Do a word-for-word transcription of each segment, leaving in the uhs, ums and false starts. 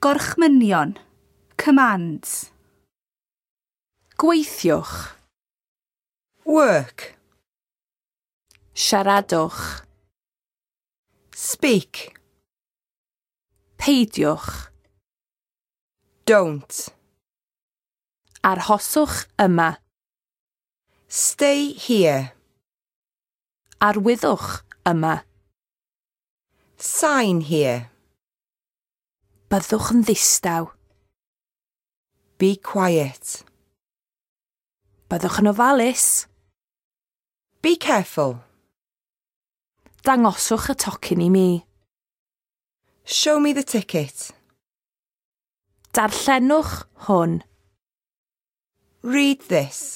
Gorchmynion. Commands. Gweithiwch. Work. Siaradwch. Speak. Peidiwch. Don't. Arhoswch yma. Stay here. Arwyddwch yma. Sign here. Byddwch yn ddistaw. Be quiet. Byddwch yn ofalus. Be careful. Dangoswch y tocyn i mi. Show me the ticket. Darllenwch hwn. Read this.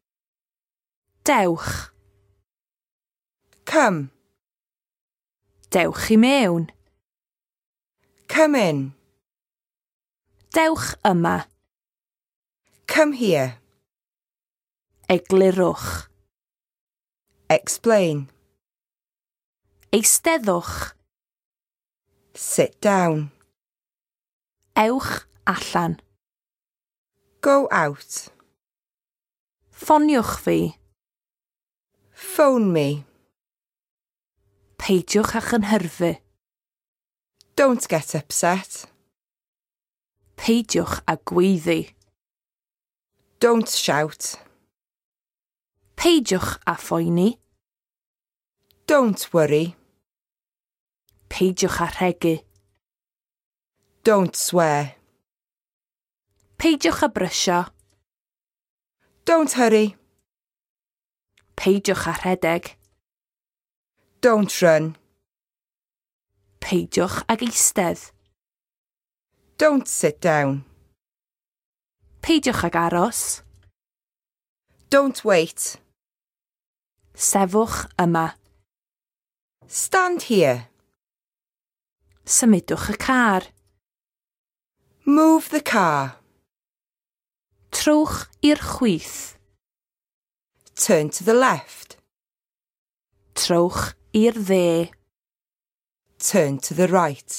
Dewch. Come. Dewch i mewn. Come in. Dewch yma. Come here. Eglurwch. Explain. Eisteddwch. Sit down. Ewch allan. Go out. Ffoniwch fi. Phone me. Peidiwch a'ch ynhyrfu. Don't get upset. Peidiwch â gweiddi. Don't shout. Peidiwch â phoeni. Don't worry. Peidiwch â rhegu. Don't swear. Peidiwch â brysio. Don't hurry. Peidiwch â rhedeg. Don't run. Peidiwch ag eistedd. Don't sit down. Peidiwch ag aros. Don't wait. Sefwch yma. Stand here. Symudwch y car. Move the car. Trowch i'r chwith. Turn to the left. Trowch i'r dde. Turn to the right.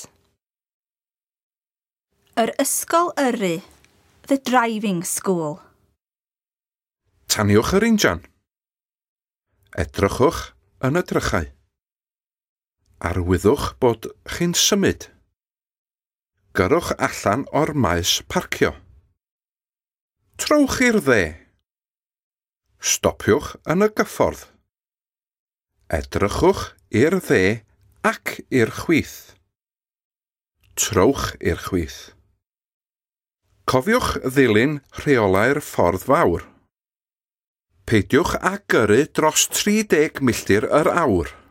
Yr ysgol yrru. The driving school. Taniwch yr injan. Edrychwch yn y drychau. Arwyddwch bod chi'n symud. Gyrwch allan o'r maes parcio. Trowch i'r dde. Stopiwch yn y gyffordd. Edrychwch i'r dde ac i'r chwith. Trowch i'r chwith. Cofiwch ddilyn rheolau'r ffordd fawr. Peidiwch â gyrru dros tri deg milltir yr awr.